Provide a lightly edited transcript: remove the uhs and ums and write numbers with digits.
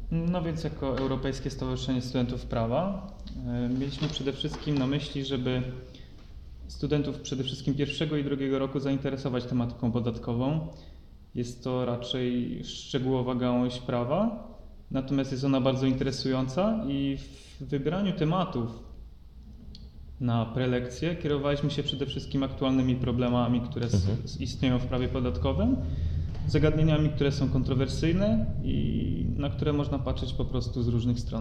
No więc jako Europejskie Stowarzyszenie Studentów Prawa mieliśmy przede wszystkim na myśli, żeby studentów przede wszystkim pierwszego i drugiego roku zainteresować tematyką podatkową. Jest to raczej szczegółowa gałąź prawa, natomiast jest ona bardzo interesująca i w wybieraniu tematów na prelekcje kierowaliśmy się przede wszystkim aktualnymi problemami, które istnieją w prawie podatkowym, zagadnieniami, które są kontrowersyjne i na które można patrzeć po prostu z różnych stron.